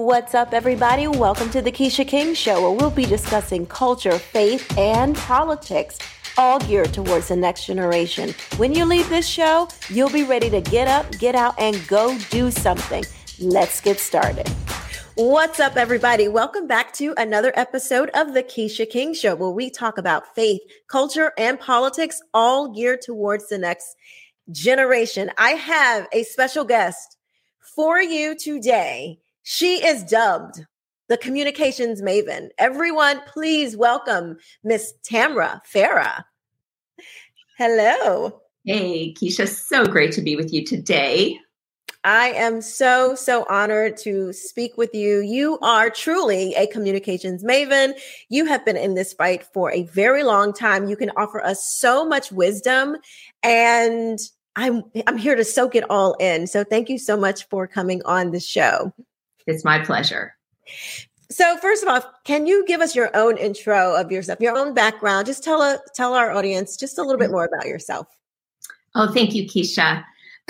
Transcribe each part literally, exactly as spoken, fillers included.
What's up, everybody? Welcome to the Keisha King Show, where we'll be discussing culture, faith, and politics, all geared towards the next generation. When you leave this show, you'll be ready to get up, get out, and go do something. Let's get started. What's up, everybody? Welcome back to another episode of the Keisha King Show, where we talk about faith, culture, and politics, all geared towards the next generation. I have a special guest for you today. She is dubbed the communications maven. Everyone, please welcome Miss Tamra Farah. Hello. Hey, Keisha, so great to be with you today. I am so, so honored to speak with you. You are truly a communications maven. You have been in this fight for a very long time. You can offer us so much wisdom, and I'm I'm here to soak it all in. So thank you so much for coming on the show. It's my pleasure. So first of all, can you give us your own intro of yourself, your own background? Just tell a, tell our audience just a little bit more about yourself. Oh, thank you, Keisha.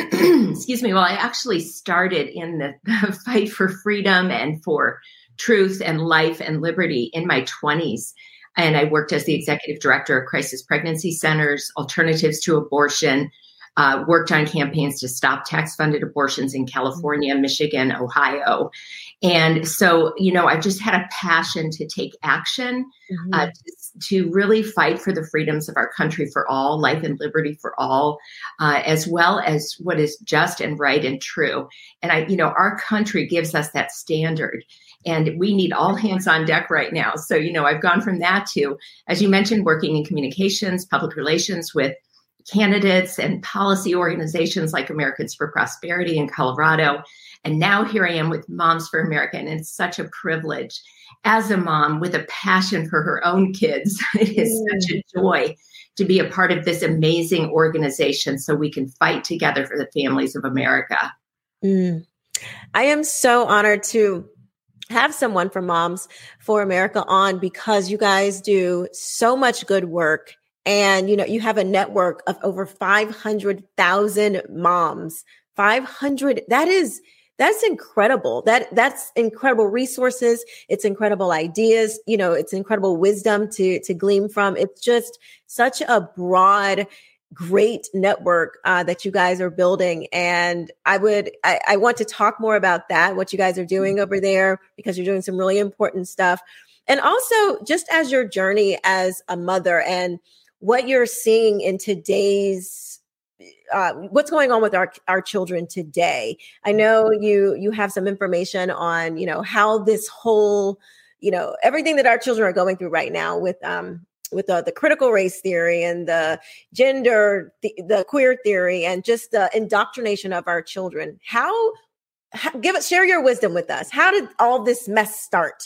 Excuse me. Well, I actually started in the, the fight for freedom and for truth and life and liberty in my twenties. And I worked as the executive director of crisis pregnancy centers, alternatives to abortion, uh, worked on campaigns to stop tax-funded abortions in California, Michigan, Ohio. And so, you know, I just had a passion to take action, mm-hmm. uh, to, to really fight for the freedoms of our country for all, life and liberty for all, uh, as well as what is just and right and true. And I, you know, our country gives us that standard, and we need all hands on deck right now. So, you know, I've gone from that to, as you mentioned, working in communications, public relations with candidates and policy organizations like Americans for Prosperity in Colorado. And now here I am with Moms for America. And it's such a privilege as a mom with a passion for her own kids. It is mm. such a joy to be a part of this amazing organization so we can fight together for the families of America. Mm. I am so honored to have someone from Moms for America on, because you guys do so much good work. And, you know, you have a network of over five hundred thousand moms, five hundred. That is, that's incredible. That that's incredible resources. It's incredible ideas. You know, it's incredible wisdom to, to glean from. It's just such a broad, great network uh, that you guys are building. And I would, I, I want to talk more about that, what you guys are doing over there, because you're doing some really important stuff. And also just as your journey as a mother and what you're seeing in today's, uh, what's going on with our, our children today. I know you, you have some information on, you know, how this whole, you know, everything that our children are going through right now with, um, with the, the critical race theory and the gender, the, the queer theory, and just the indoctrination of our children. How, how, give us, share your wisdom with us. How did all this mess start?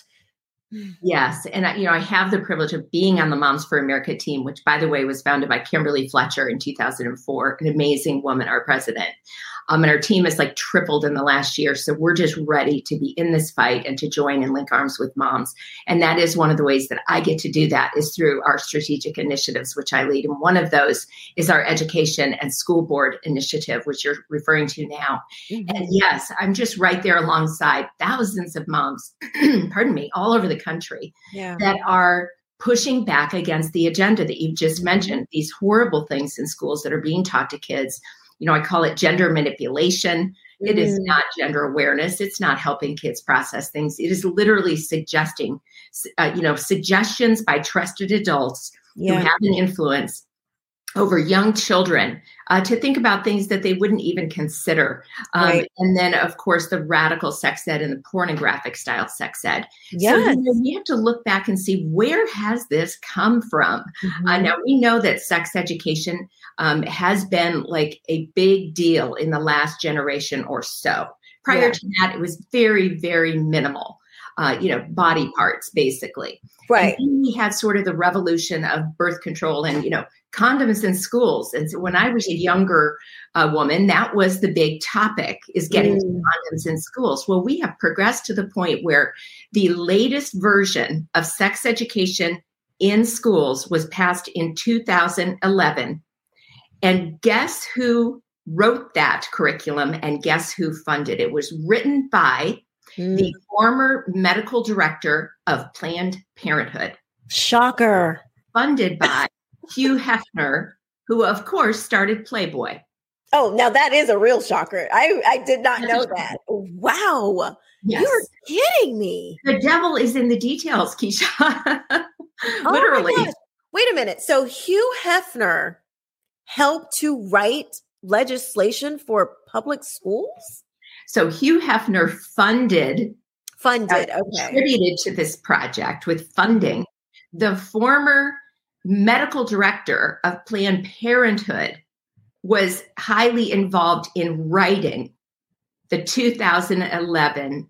Yes. And, I, you know, I have the privilege of being on the Moms for America team, which, by the way, was founded by Kimberly Fletcher in two thousand four, an amazing woman, our president. Um, and our team has like tripled in the last year. So we're just ready to be in this fight and to join and link arms with moms. And that is one of the ways that I get to do that is through our strategic initiatives, which I lead. And one of those is our education and school board initiative, which you're referring to now. Mm-hmm. And yes, I'm just right there alongside thousands of moms, pardon me, all over the country yeah. that are pushing back against the agenda that you've just mentioned, these horrible things in schools that are being taught to kids. You know, I call it gender manipulation. Mm. It is not gender awareness. It's not helping kids process things. It is literally suggesting, uh, you know, suggestions by trusted adults yeah. who have an influence over young children uh, to think about things that they wouldn't even consider. Um, right. And then, of course, the radical sex ed and the pornographic style sex ed. Yes. So you know, we have to look back and see, where has this come from? Mm-hmm. Uh, now, we know that sex education um, has been like a big deal in the last generation or so. Prior yeah. to that, it was very, very minimal. Uh, you know, body parts, basically. Right. And then we had sort of the revolution of birth control and, you know, condoms in schools. And so when I was a younger uh, woman, that was the big topic, is getting mm. condoms in schools. Well, we have progressed to the point where the latest version of sex education in schools was passed in two thousand eleven. And guess who wrote that curriculum, and guess who funded it? It was written by Mm. the former medical director of Planned Parenthood. Shocker. Funded by Hugh Hefner, who, of course, started Playboy. Oh, now that is a real shocker. I, I did not know that. Wow. Yes. You're kidding me. The devil is in the details, Keisha. Literally. Oh my gosh. Wait a minute. So Hugh Hefner helped to write legislation for public schools? So Hugh Hefner funded, Funded, uh, okay. contributed to this project with funding. The former medical director of Planned Parenthood was highly involved in writing the two thousand eleven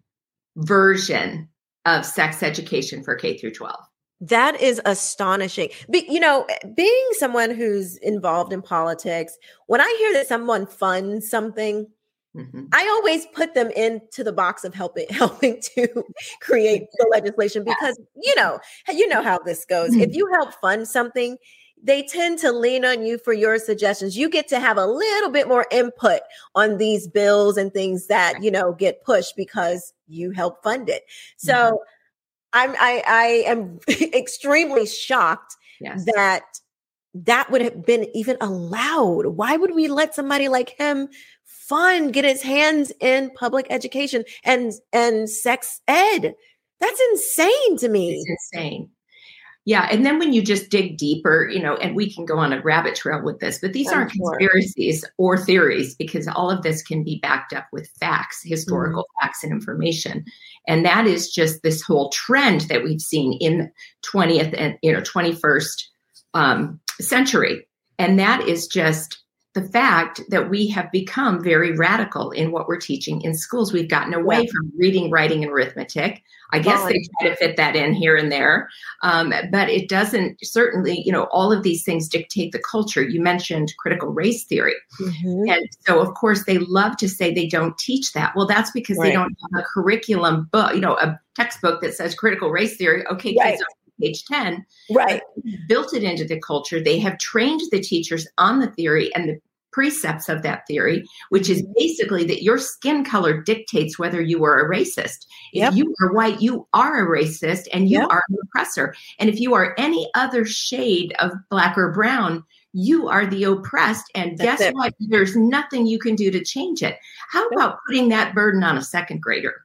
version of sex education for K through twelve. That is astonishing. Be, you know, being someone who's involved in politics, when I hear that someone funds something, mm-hmm. I always put them into the box of helping helping to create the legislation because, you know, you know how this goes. Mm-hmm. If you help fund something, they tend to lean on you for your suggestions. You get to have a little bit more input on these bills and things that, you know, get pushed because you help fund it. So mm-hmm. I'm, I, I am extremely shocked yes. that that would have been even allowed. Why would we let somebody like him fund, get his hands in public education and, and sex ed? That's insane to me. It's insane. Yeah. And then when you just dig deeper, you know, and we can go on a rabbit trail with this, but these I'm aren't sure. conspiracies or theories because all of this can be backed up with facts, historical mm-hmm. facts and information. And that is just this whole trend that we've seen in the twentieth and, you know, twenty-first um, century. And that is just the fact that we have become very radical in what we're teaching in schools. We've gotten away yeah. from reading, writing, and arithmetic. I guess oh, they try to fit that in here and there. Um, but it doesn't certainly, you know, all of these things dictate the culture. You mentioned critical race theory. Mm-hmm. And so, of course, they love to say they don't teach that. Well, that's because right. they don't have a curriculum book, you know, a textbook that says critical race theory. Okay, right. kids, page ten. Right. Built it into the culture. They have trained the teachers on the theory and the precepts of that theory, which is basically that your skin color dictates whether you are a racist. If yep. you are white, you are a racist and you yep. are an oppressor. And if you are any other shade of black or brown, you are the oppressed. And That's guess it. what? There's nothing you can do to change it. How about putting that burden on a second grader?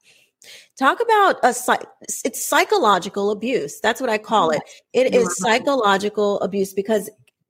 Talk about a it's psychological abuse. That's what I call it. It is psychological abuse because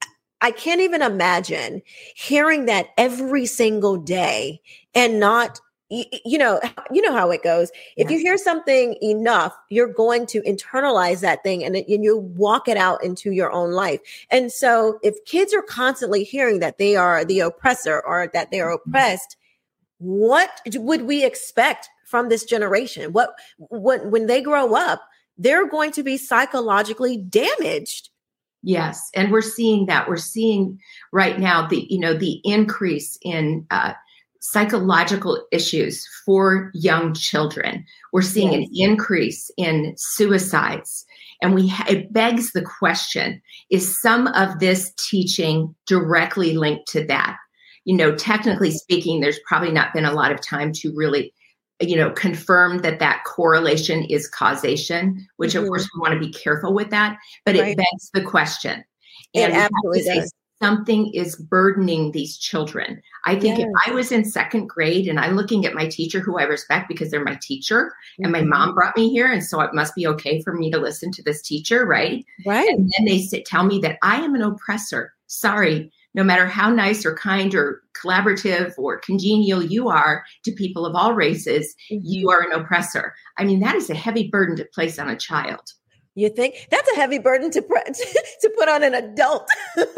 I can't even imagine hearing that every single day and not, you know, you know how it goes. If yes. you hear something enough, you're going to internalize that thing and, and you walk it out into your own life. And so if kids are constantly hearing that they are the oppressor or that they are oppressed, what would we expect from this generation? What, when, when they grow up, they're going to be psychologically damaged. Yes. And we're seeing that. We're seeing right now the, you know, the increase in uh, psychological issues for young children. We're seeing yes. an increase in suicides. And we ha- it begs the question, is some of this teaching directly linked to that? You know, technically speaking, there's probably not been a lot of time to really you know, confirm that that correlation is causation, which mm-hmm. of course we want to be careful with that, but right. it begs the question. And it absolutely does. Something is burdening these children. I think yes. if I was in second grade and I'm looking at my teacher who I respect because they're my teacher mm-hmm. and my mom brought me here. And so it must be okay for me to listen to this teacher. Right. Right. And then they sit, tell me that I am an oppressor. Sorry. No matter how nice or kind or collaborative or congenial you are to people of all races, mm-hmm. you are an oppressor. I mean, that is a heavy burden to place on a child. You think that's a heavy burden to pre- to put on an adult?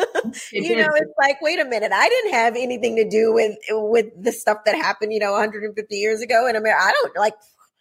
you know, it's like, wait a minute, I didn't have anything to do with with the stuff that happened, you know, one hundred fifty years ago in America. I don't like,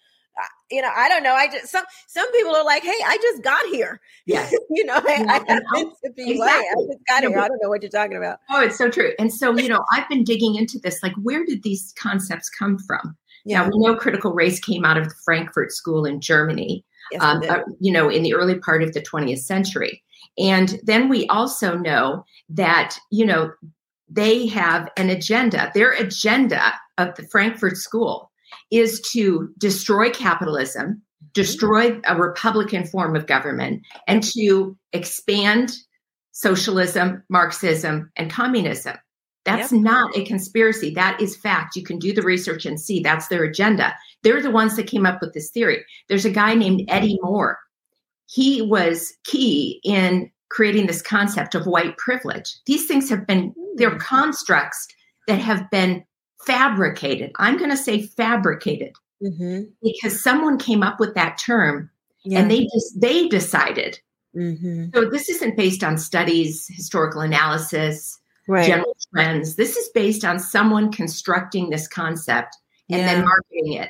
you know, I don't know. I just some some people are like, hey, I just got here. Yes. you know, I, I happen to be exactly. white. I just got here. I don't know what you're talking about. Oh, it's so true. And so, you know, I've been digging into this. Like, where did these concepts come from? Yeah. Now, we know critical race came out of the Frankfurt School in Germany. Yes, um, uh, you know, in the early part of the twentieth century. And then we also know that, you know, they have an agenda. Their agenda of the Frankfurt School is to destroy capitalism, destroy a Republican form of government, and to expand socialism, Marxism, and communism. That's yep. not a conspiracy. That is fact. You can do the research and see that's their agenda. They're the ones that came up with this theory. There's a guy named Eddie Moore. He was key in creating this concept of white privilege. These things have been, they're constructs that have been fabricated. I'm going to say fabricated mm-hmm. because someone came up with that term yeah. and they just, they decided. Mm-hmm. So this isn't based on studies, historical analysis, right. general trends. This is based on someone constructing this concept and yeah. then marketing it.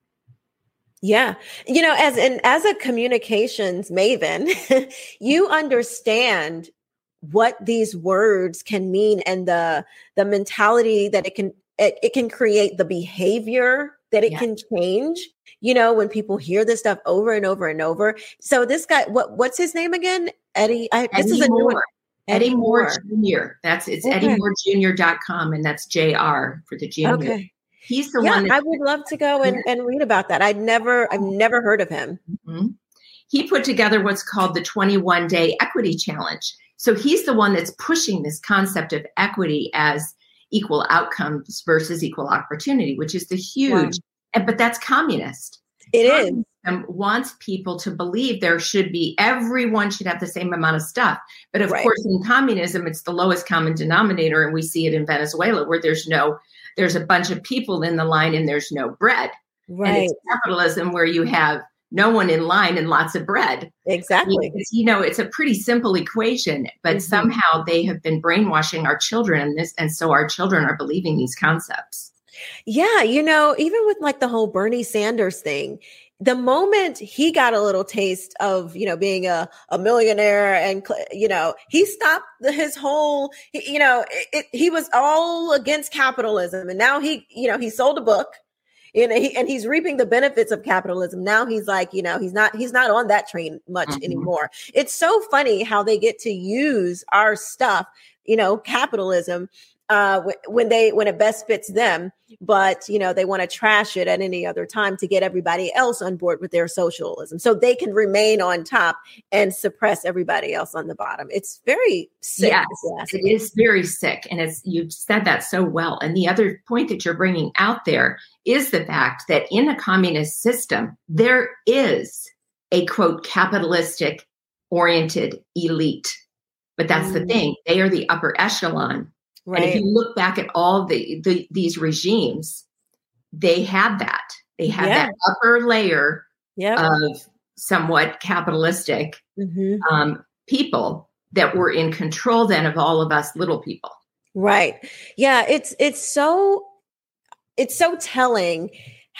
Yeah. You know, as an as a communications maven, you understand what these words can mean and the the mentality that it can it, it can create, the behavior that it yeah. can change, you know, when people hear this stuff over and over and over. So this guy, what what's his name again? Eddie. I, Eddie this is a Moore. new one. Eddie Moore Junior That's it's okay. eddie moore junior dot com, and that's J R for the junior. Okay. He's the yeah, one. That, I would love to go and, and read about that. I'd never, I've never heard of him. Mm-hmm. He put together what's called the twenty-one day equity challenge. So he's the one that's pushing this concept of equity as equal outcomes versus equal opportunity, which is the huge, wow. but that's communist. It Communism is. Wants people to believe there should be, everyone should have the same amount of stuff. But of right. course, in communism, it's the lowest common denominator. And we see it in Venezuela where there's no, there's a bunch of people in the line and there's no bread. Right. And it's capitalism where you have no one in line and lots of bread. Exactly. It's, you know, it's a pretty simple equation, but mm-hmm. somehow they have been brainwashing our children in this. And so our children are believing these concepts. Yeah. You know, even with like the whole Bernie Sanders thing, the moment he got a little taste of, you know, being a, a millionaire and, you know, he stopped his whole, you know, it, it, he was all against capitalism. And now he, you know, he sold a book and, he, and he's reaping the benefits of capitalism. Now he's like, you know, he's not, he's not on that train much mm-hmm. anymore. It's so funny how they get to use our stuff, you know, capitalism, uh, when they, when it best fits them, but, you know, they want to trash it at any other time to get everybody else on board with their socialism so they can remain on top and suppress everybody else on the bottom. It's very sick. Yes, it is very sick. And it's, you've said that so well. And the other point that you're bringing out there is the fact that in a communist system, there is a quote, capitalistic oriented elite, but that's mm. the thing. They are the upper echelon. Right. And if you look back at all the, the these regimes, they had that. They had yeah. that upper layer yep. of somewhat capitalistic mm-hmm. um, people that were in control then of all of us little people. Right. Yeah. It's it's so it's so telling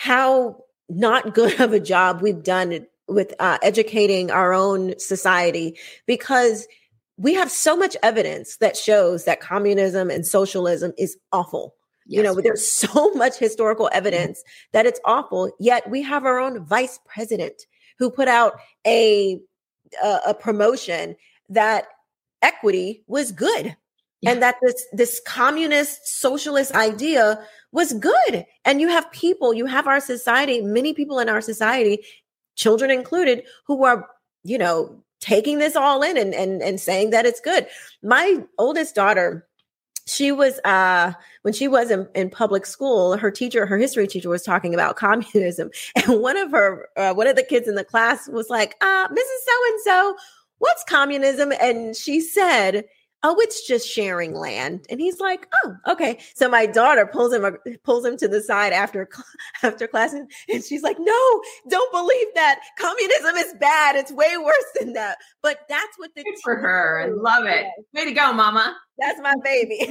how not good of a job we've done with uh, educating our own society, because we have so much evidence that shows that communism and socialism is awful. Yes. You know, there's so much historical evidence mm-hmm. that it's awful. Yet we have our own vice president who put out a a, a promotion that equity was good, yeah. and that this this communist socialist idea was good. And you have people, you have our society, many people in our society, children included, who are, you know, taking this all in and, and, and saying that it's good. My oldest daughter, she was, uh, when she was in, in public school, her teacher, her history teacher was talking about communism. And one of her, uh, one of the kids in the class was like, uh, Missus So-and-so, what's communism? And she said, oh, it's just sharing land. And he's like, oh, okay. So my daughter pulls him, pulls him to the side after, after class. And she's like, no, don't believe that. Communism is bad. It's way worse than that. But that's what the Good for her. I love it. Way to go, mama. That's my baby.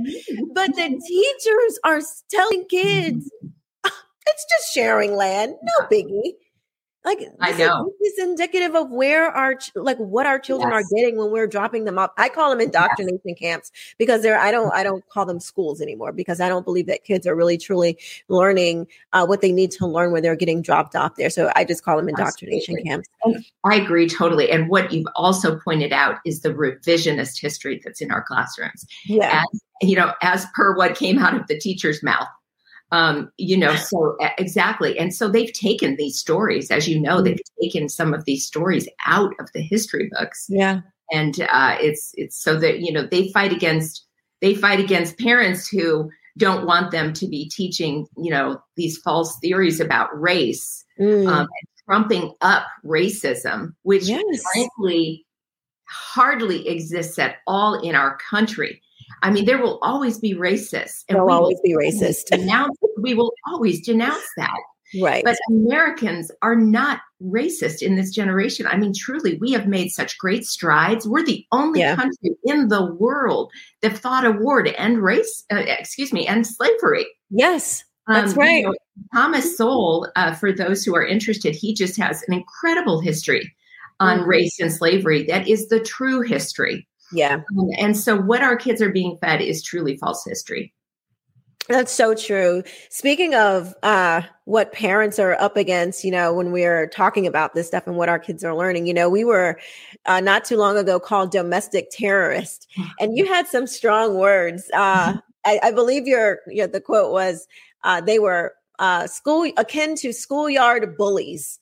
But the teachers are telling kids, oh, it's just sharing land. No biggie. Like, I know this is indicative of where our, like what our children yes. are getting when we're dropping them up. I call them indoctrination yes. camps because they're, I don't, I don't call them schools anymore because I don't believe that kids are really truly learning uh, what they need to learn when they're getting dropped off there. So I just call them indoctrination Absolutely. camps. I agree totally. And what you've also pointed out is the revisionist history that's in our classrooms. Yeah. As, you know, as per what came out of the teacher's mouth. Um, you know, so exactly. And so they've taken these stories, as you know, mm-hmm. they've taken some of these stories out of the history books. Yeah. And uh, it's it's so that, you know, they fight against they fight against parents who don't want them to be teaching, you know, these false theories about race, mm. um, and trumping up racism, which yes. frankly hardly exists at all in our country. I mean, there will always be racists. And There'll we always be racist. Denounce, we will always denounce that. Right. But Americans are not racist in this generation. I mean, truly, we have made such great strides. We're the only yeah. country in the world that fought a war to end race, uh, excuse me, end slavery. Yes, that's um, right. You know, Thomas Sowell, uh, for those who are interested, he just has an incredible history on mm-hmm. race and slavery. That is the true history. Yeah. Um, and so what our kids are being fed is truly false history. That's so true. Speaking of uh, what parents are up against, you know, when we're talking about this stuff and what our kids are learning, you know, we were uh, not too long ago called domestic terrorists, and you had some strong words. Uh, I, I believe your, your the quote was uh, they were uh, school akin to schoolyard bullies.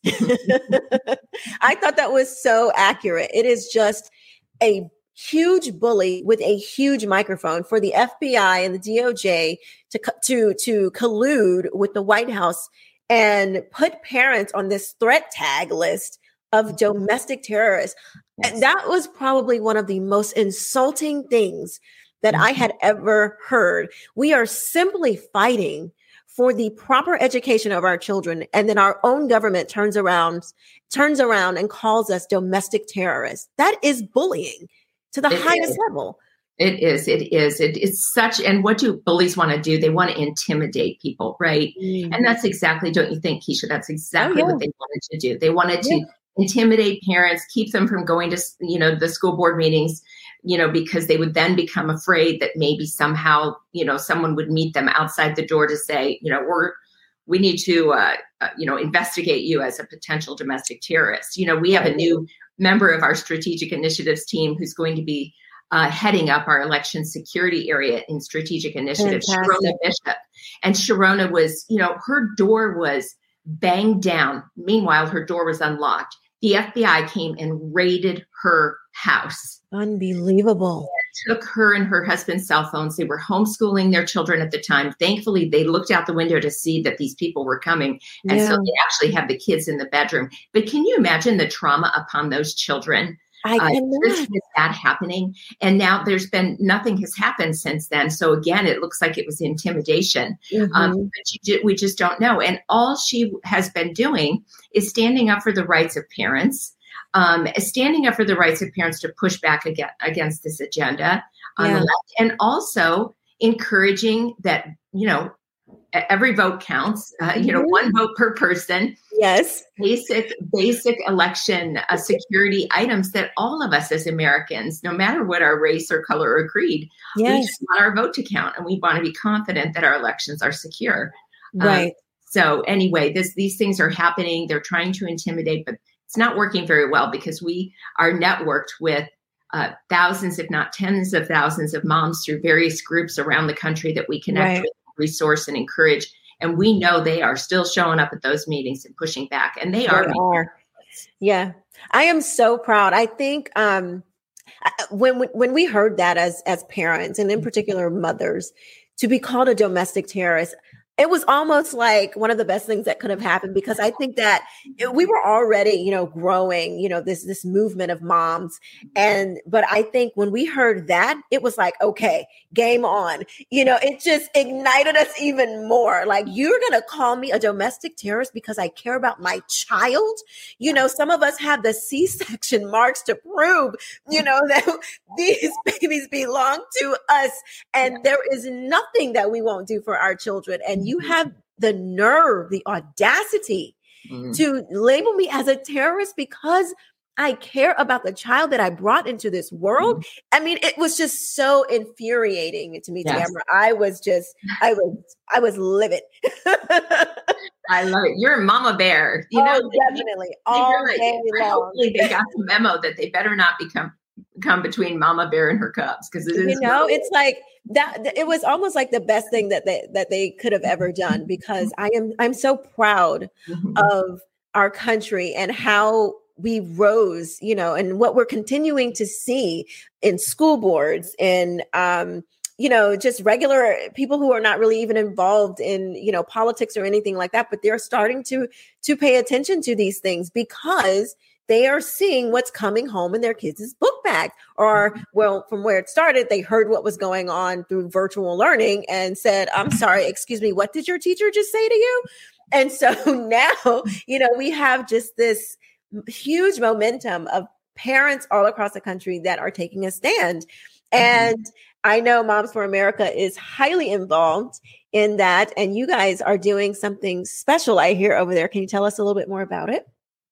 I thought that was so accurate. It is just a huge bully with a huge microphone for the F B I and the D O J to to to collude with the White House and put parents on this threat tag list of domestic terrorists. Yes. And that was probably one of the most insulting things that I had ever heard. We are simply fighting for the proper education of our children, and then our own government turns around turns around and calls us domestic terrorists. That is bullying to the it highest is. level. It is. It is. It, it's such. And what do bullies want to do? They want to intimidate people, right? Mm. And that's exactly, don't you think, Keisha? That's exactly oh, yeah. what they wanted to do. They wanted yeah. to intimidate parents, keep them from going to, you know, the school board meetings, you know, because they would then become afraid that maybe somehow, you know, someone would meet them outside the door to say, you know, we're, we need to, uh, uh, you know, investigate you as a potential domestic terrorist. You know, we have a new member of our strategic initiatives team who's going to be uh, heading up our election security area in strategic initiatives, Sharona Bishop. And Sharona was, you know, her door was banged down. Meanwhile, her door was unlocked. The F B I came and raided her house. Unbelievable. They took her and her husband's cell phones. They were homeschooling their children at the time. Thankfully, they looked out the window to see that these people were coming. And yeah. so they actually had the kids in the bedroom. But can you imagine the trauma upon those children? I uh, cannot. With that happening. And now there's been, nothing has happened since then. So again, it looks like it was intimidation. Mm-hmm. Um, but you, we just don't know. And all she has been doing is standing up for the rights of parents, um, standing up for the rights of parents to push back against, against this agenda on yeah. the left, and also encouraging that, you know, every vote counts, uh, you know, one vote per person. Yes. Basic, basic election uh, security items that all of us as Americans, no matter what our race or color or creed, yes. we just want our vote to count, and we want to be confident that our elections are secure. Right. Um, so anyway, this, these things are happening. They're trying to intimidate, but it's not working very well because we are networked with uh, thousands, if not tens of thousands of moms through various groups around the country that we connect right. with, resource and encourage. And we know they are still showing up at those meetings and pushing back. And they are. They are. Yeah. I am so proud. I think um, when, when we heard that as, as parents, and in particular mothers, to be called a domestic terrorist, it was almost like one of the best things that could have happened, because I think that we were already, you know, growing, you know, this, this movement of moms. And, but I think when we heard that, it was like, okay, game on, you know, it just ignited us even more. Like, you're going to call me a domestic terrorist because I care about my child. You know, some of us have the C-section marks to prove, you know, that these babies belong to us, and there is nothing that we won't do for our children. And you have the nerve, the audacity mm. to label me as a terrorist because I care about the child that I brought into this world. Mm. I mean, it was just so infuriating to me, yes. Tamara. I was just, I was, I was livid. I love it. You're a mama bear. You oh, know, definitely. All day long. Hopefully they got the memo that they better not become come between Mama Bear and her cubs, because it is, you know, it's like that. It was almost like the best thing that they that they could have ever done, because I am I'm so proud mm-hmm. of our country and how we rose, you know, and what we're continuing to see in school boards and, um, you know, just regular people who are not really even involved in, you know, politics or anything like that, but they're starting to to pay attention to these things because they are seeing what's coming home in their kids' book bag. Or, well, from where it started, they heard what was going on through virtual learning and said, I'm sorry, excuse me, what did your teacher just say to you? And so now, you know, we have just this huge momentum of parents all across the country that are taking a stand. And I know Moms for America is highly involved in that. And you guys are doing something special, I hear, over there. Can you tell us a little bit more about it?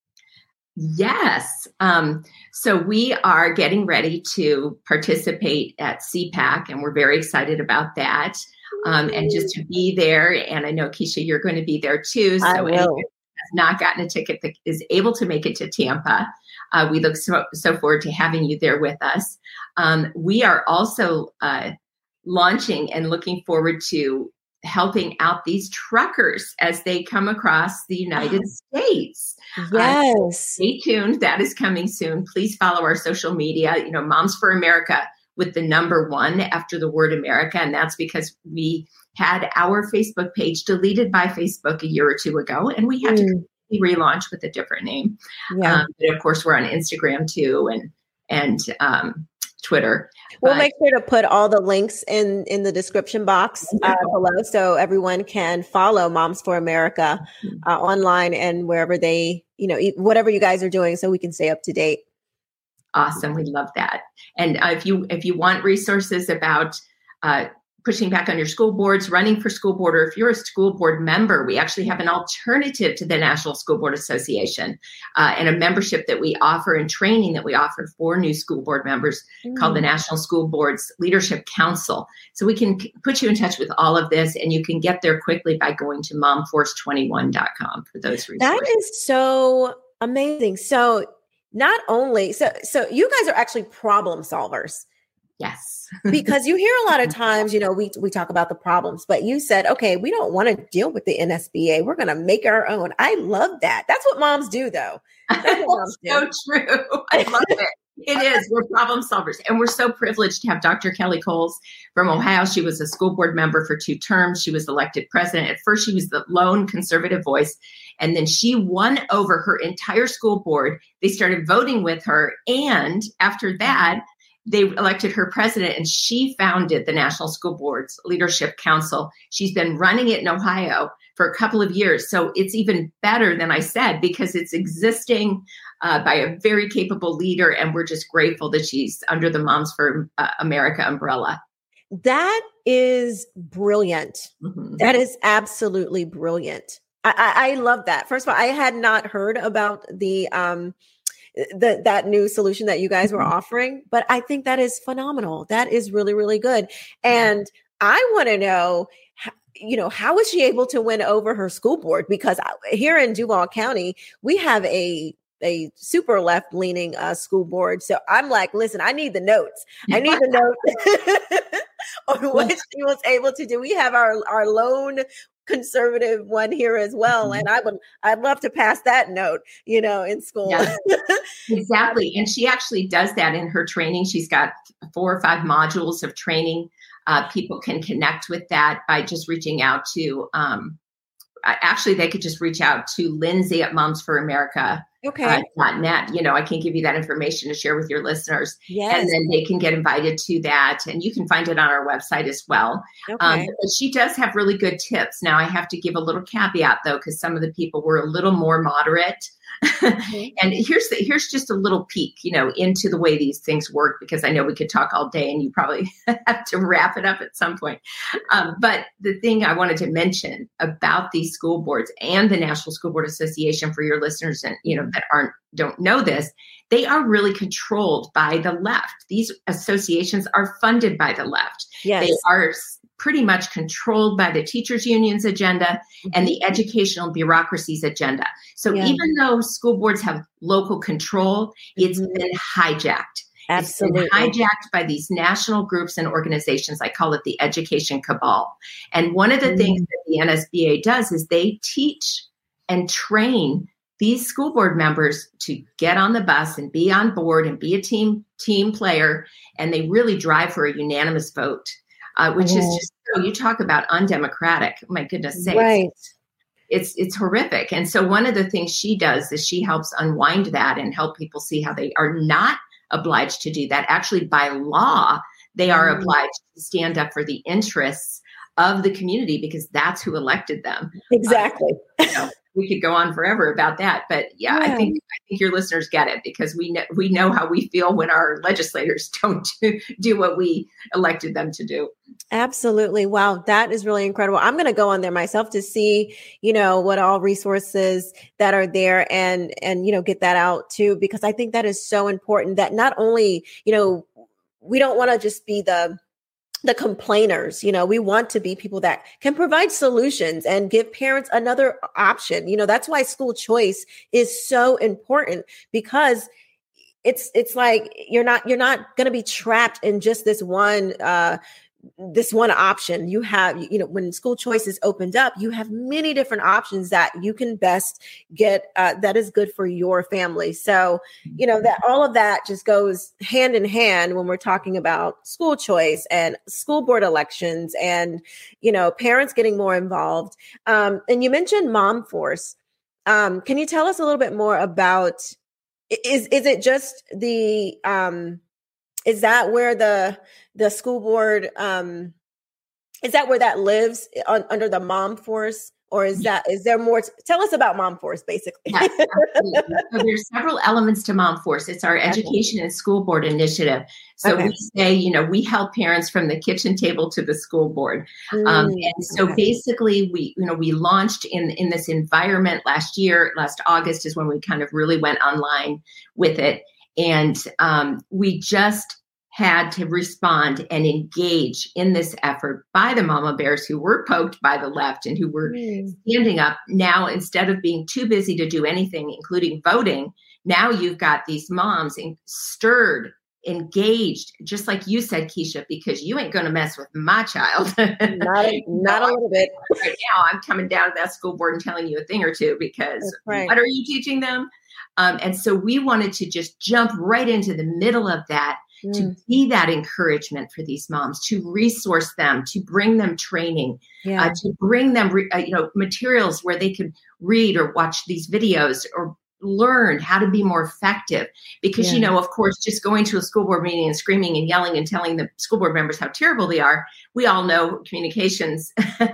Yes. Um, so we are getting ready to participate at C PAC, and we're very excited about that. Um, and just to be there, and I know, Keisha, you're going to be there too. So I will. anyone who has not gotten a ticket that is able to make it to Tampa, uh, we look so, so forward to having you there with us. Um, we are also uh, launching and looking forward to helping out these truckers as they come across the United States. Yes. Uh, stay tuned. That is coming soon. Please follow our social media, you know, Moms for America with the number one after the word America. And that's because we had our Facebook page deleted by Facebook a year or two ago, and we had mm. to relaunch with a different name. Yeah. Um, but of course, we're on Instagram too, and, and, um, Twitter. We'll but, make sure to put all the links in, in the description box uh, below, so everyone can follow Moms for America uh, online and wherever they, you know, whatever you guys are doing, so we can stay up to date. Awesome. We love that. And uh, if you, if you want resources about uh, pushing back on your school boards, running for school board, or if you're a school board member, we actually have an alternative to the National School Board Association uh, and a membership that we offer and training that we offer for new school board members mm. called the National School Boards Leadership Council. So we can p- put you in touch with all of this, and you can get there quickly by going to mom force twenty-one dot com for those resources. That is so amazing. So not only, so, so you guys are actually problem solvers. Yes. Because you hear a lot of times, you know, we we talk about the problems, but you said, okay, we don't want to deal with the N S B A. We're going to make our own. I love that. That's what moms do, though. That's what moms do. So true. I love it. It is. We're problem solvers. And we're so privileged to have Doctor Kelly Coles from Ohio. She was a school board member for two terms. She was elected president. At first, she was the lone conservative voice. And then she won over her entire school board. They started voting with her. And after that, they elected her president, and she founded the National School Boards Leadership Council. She's been running it in Ohio for a couple of years. So it's even better than I said, because it's existing uh, by a very capable leader. And we're just grateful that she's under the Moms for uh, America umbrella. That is brilliant. Mm-hmm. That is absolutely brilliant. I, I, I love that. First of all, I had not heard about the, um, the, that new solution that you guys were offering, but I think that is phenomenal. That is really, really good. And I want to know, you know, how was she able to win over her school board? Because here in Duval County, we have a a super left leaning uh, school board. So I'm like, listen, I need the notes. I need the notes on what she was able to do. We have our, our lone conservative one here as well. And I would, I'd love to pass that note, you know, in school. Yes, exactly. And she actually does that in her training. She's got four or five modules of training. Uh, people can connect with that by just reaching out to, um, actually, they could just reach out to Lindsay at Moms for America. Okay. Uh, dot net. You know, I can give you that information to share with your listeners. Yes. And then they can get invited to that. And you can find it on our website as well. Okay. Um, but she does have really good tips. Now, I have to give a little caveat, though, because some of the people were a little more moderate. Mm-hmm. And here's the, here's just a little peek, you know, into the way these things work, because I know we could talk all day and you probably have to wrap it up at some point. Um, but the thing I wanted to mention about these school boards and the National School Board Association, for your listeners and, you know, that aren't, don't know this, they are really controlled by the left. These associations are funded by the left. Yes. They are pretty much controlled by the teachers union's agenda mm-hmm. and the educational bureaucracy's agenda. So yeah. even though school boards have local control, it's mm-hmm. been hijacked. Absolutely. It's been hijacked by these national groups and organizations. I call it the education cabal. And one of the mm. things that the N S B A does is they teach and train these school board members to get on the bus and be on board and be a team team player. And they really drive for a unanimous vote, uh, which oh. is just, you know, you talk about undemocratic. My goodness sakes. Right. It's it's horrific. And so one of the things she does is she helps unwind that and help people see how they are not obliged to do that. Actually, by law, they are mm. obliged to stand up for the interests of the community because that's who elected them. Exactly. Uh, you know, we could go on forever about that, but yeah, yeah, I think I think your listeners get it because we know we know how we feel when our legislators don't do, do what we elected them to do. Absolutely. Wow, that is really incredible. I'm going to go on there myself to see, you know, what all resources that are there and and you know get that out too, because I think that is so important. That not only, you know, we don't want to just be the the complainers, you know, we want to be people that can provide solutions and give parents another option. You know, that's why school choice is so important because it's, it's like, you're not, you're not going to be trapped in just this one, uh, this one option. You have, you know, when school choice is opened up, you have many different options that you can best get, uh, that is good for your family. So, you know, that all of that just goes hand in hand when we're talking about school choice and school board elections and, you know, parents getting more involved. Um, and you mentioned Mom Force. Um, can you tell us a little bit more about, is, is it just the, um, is that where the the school board um, is that where that lives on, under the Mom Force, or is that is there more? To, tell us about Mom Force, basically. Yes, absolutely. So there's several elements to Mom Force. It's our education and school board initiative. So okay. we say, you know, we help parents from the kitchen table to the school board. Mm, um, and so okay. basically, we you know we launched in in this environment last year. Last August is when we kind of really went online with it. And um, we just had to respond and engage in this effort by the mama bears who were poked by the left and who were mm. standing up. Now, instead of being too busy to do anything, including voting, now you've got these moms in, stirred, engaged, just like you said, Keisha, because you ain't going to mess with my child. not a, not a little bit. Right now, I'm coming down to that school board and telling you a thing or two because right. what are you teaching them? Um, and so we wanted to just jump right into the middle of that, mm. to be that encouragement for these moms, to resource them, to bring them training, yeah. uh, to bring them, re- uh, you know, materials where they could read or watch these videos or learn how to be more effective. Because, yeah. you know, of course, just going to a school board meeting and screaming and yelling and telling the school board members how terrible they are, we all know communications,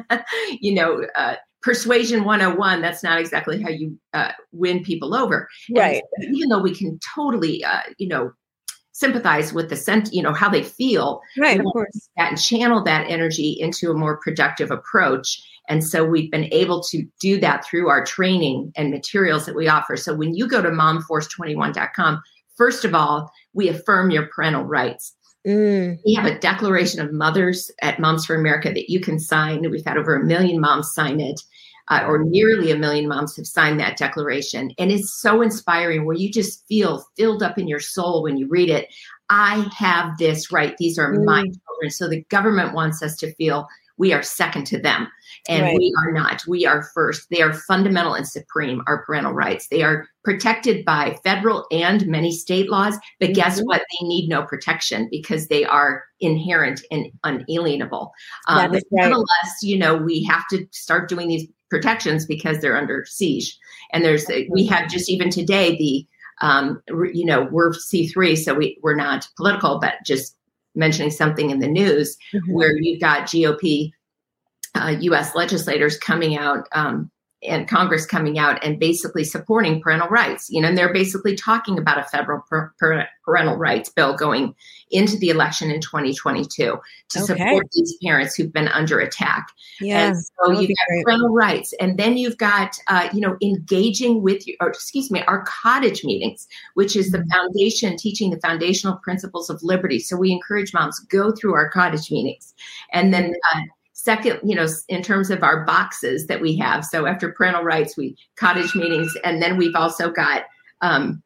you know, uh, Persuasion one oh one, that's not exactly how you uh, win people over. Right. And even though we can totally, uh, you know, sympathize with the sent, you know, how they feel. Right, of course. That and channel that energy into a more productive approach. And so we've been able to do that through our training and materials that we offer. So when you go to mom force twenty-one dot com, first of all, we affirm your parental rights. Mm. We have a declaration of mothers at Moms for America that you can sign. We've had over a million moms sign it, uh, or nearly a million moms have signed that declaration. And it's so inspiring where you just feel filled up in your soul when you read it. I have this right. These are mm. my children. So the government wants us to feel we are second to them. And right. we are not. We are first. They are fundamental and supreme, our parental rights. They are protected by federal and many state laws. But mm-hmm. guess what? They need no protection because they are inherent and unalienable. Um, but right. Nonetheless, you know, we have to start doing these protections because they're under siege. And there's, we have just even today, the, um, you know, we're C three, so we, we're not political, but just mentioning something in the news mm-hmm. where you've got G O P Uh, U S legislators coming out um, and Congress coming out and basically supporting parental rights. You know, and they're basically talking about a federal per- per- parental rights bill going into the election in twenty twenty-two to okay. support these parents who've been under attack. Yeah, and so you've got great. parental rights, and then you've got, uh, you know, engaging with, you, or excuse me, our cottage meetings, which is the foundation, teaching the foundational principles of liberty. So we encourage moms, go through our cottage meetings, and then uh, second, you know, in terms of our boxes that we have. So after parental rights, we cottage meetings, and then we've also got um,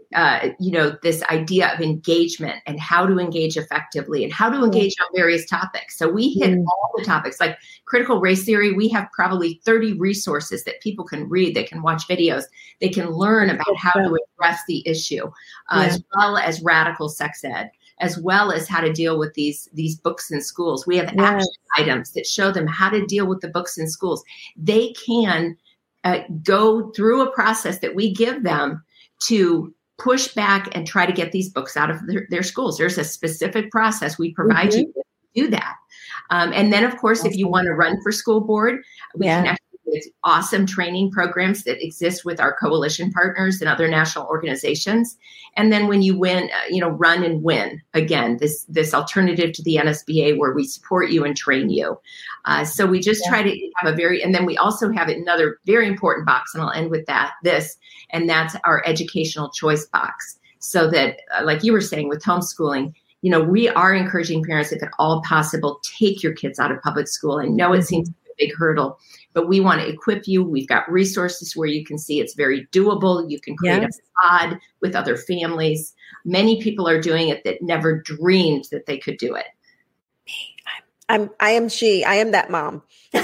uh, you know, this idea of engagement and how to engage effectively and how to engage on various topics. So we hit mm. all the topics like critical race theory. We have probably thirty resources that people can read. They can watch videos. They can learn about how to address the issue, uh, yeah. as well as radical sex ed, as well as how to deal with these, these books in schools. We have yes. action items that show them how to deal with the books in schools. They can uh, go through a process that we give them to push back and try to get these books out of their, their schools. There's a specific process we provide mm-hmm. you to do that. Um, and then, of course, awesome. If you want to run for school board, we yeah. connect with awesome training programs that exist with our coalition partners and other national organizations. And then when you win, uh, you know, run and win, again, this this alternative to the N S B A where we support you and train you. Uh, so we just yeah. try to have a very, and then we also have another very important box, and I'll end with that, this, and that's our educational choice box. So that, uh, like you were saying with homeschooling, you know, we are encouraging parents, if at all possible, take your kids out of public school. I know it seems like a big hurdle, but we want to equip you. We've got resources where you can see it's very doable. You can create yes. a pod with other families. Many people are doing it that never dreamed that they could do it. I'm, I am she, I am that mom.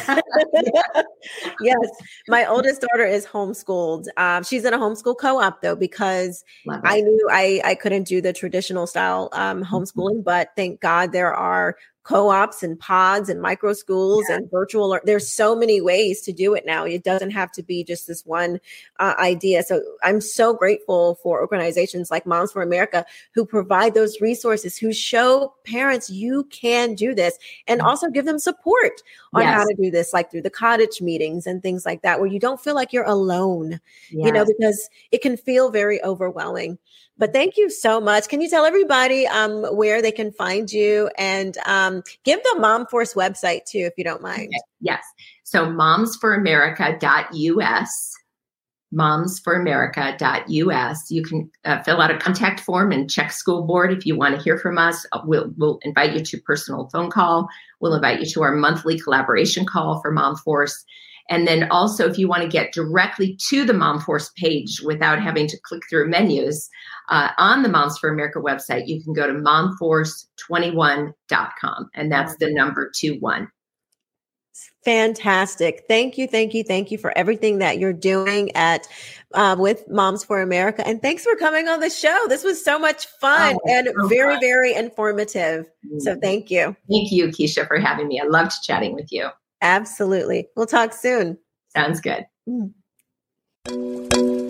Yes. My oldest daughter is homeschooled. Um, she's in a homeschool co-op though, because I knew I, I couldn't do the traditional style um, homeschooling, mm-hmm. but thank God there are co-ops and pods and micro schools yeah. and virtual. There's so many ways to do it now. It doesn't have to be just this one uh, idea. So I'm so grateful for organizations like Moms for America who provide those resources, who show parents you can do this, and also give them support on yes. how to do this, like through the cottage meetings and things like that, where you don't feel like you're alone, yes. you know, because it can feel very overwhelming. But thank you so much. Can you tell everybody um, where they can find you, and um, give the Mom Force website too, if you don't mind? Okay. Yes. So moms for america dot U S, moms for america dot U S. You can uh, fill out a contact form and check school board if you want to hear from us. We'll, we'll invite you to a personal phone call. We'll invite you to our monthly collaboration call for Mom Force. And then also, if you want to get directly to the Mom Force page without having to click through menus, uh, on the Moms for America website, you can go to mom force twenty-one dot com. And that's the number two one. Fantastic. Thank you. Thank you. Thank you for everything that you're doing at uh, with Moms for America. And thanks for coming on the show. This was so much fun oh, and so very, fun. very informative. Mm-hmm. So thank you. Thank you, Keisha, for having me. I loved chatting with you. Absolutely. We'll talk soon. Sounds good. Mm.